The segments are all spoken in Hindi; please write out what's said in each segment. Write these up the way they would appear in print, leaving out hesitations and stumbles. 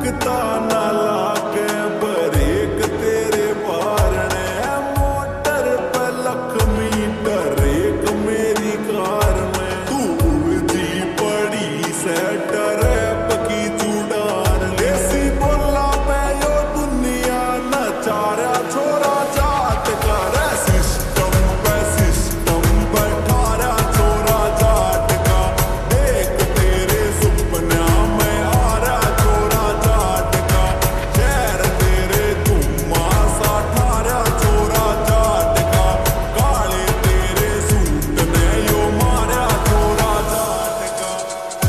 ताना लाके ब्रेक तेरे मारने मोटर पे लक्ष्मी डरेक मेरी कार में तू उलझी पड़ी सेट रैप की जुड़ान लेसी बोला पे यो दुनिया नचारा छोरा जाट कर सिस्टम बैठारा छोरा जाट का देख तेरे सुपना में आ रहा छोरा जाट का शहर तेरे धुम्मा सा ठारा छोरा जाट का काले तेरे सूट ने यो मारा छोरा जाट का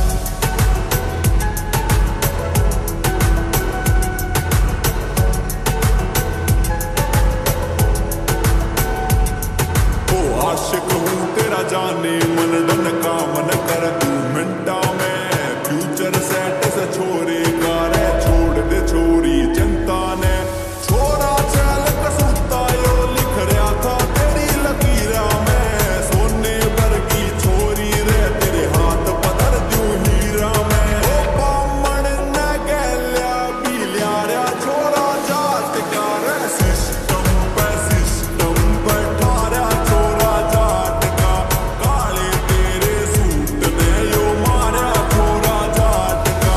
ओ आशिक हूँ तेरा जाने मन डन का मन कर तू मिनटा में फ्यूचर सेट से छोरे का रे छोड़ दे छोरी चिंता ने छोरा चल कसूता यो लिख रहा था तेरी लकीरा में सोने भर की छोरी रे तेरे हाथ पकड़ दूं हीरा में ओ बामण न गैल्या बिल्या रे छोरा जात का रे सिस्टम बैठारा छोरा जाट का काले तेरे सूट ने यो मारा छोरा जाट का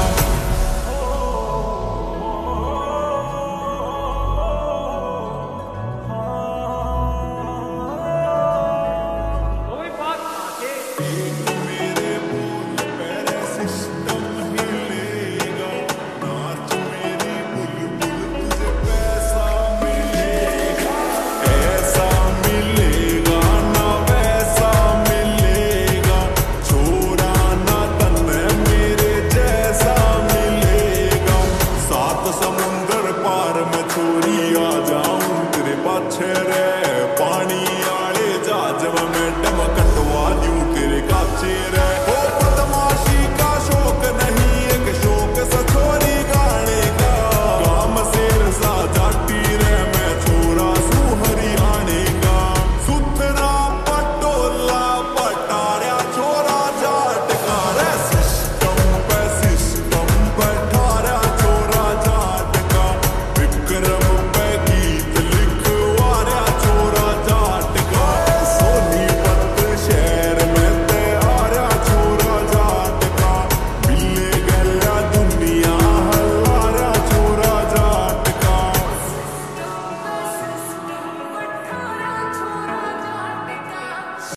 एक मेरे बोल पे सिस्टम हिलेगा नाच मेरी बुलबुल तुझे पैसा मिलेगा ऐसा मिलेगा ना वैसा मिलेगा छोरा ना तन मेरे जैसा मिलेगा सात समुंदर पार में छोरी आ जाऊं तेरे पाछे